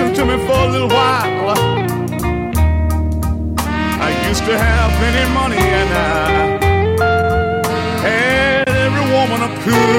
listen to me for a little while. I used to have plenty of money and I had every woman I could.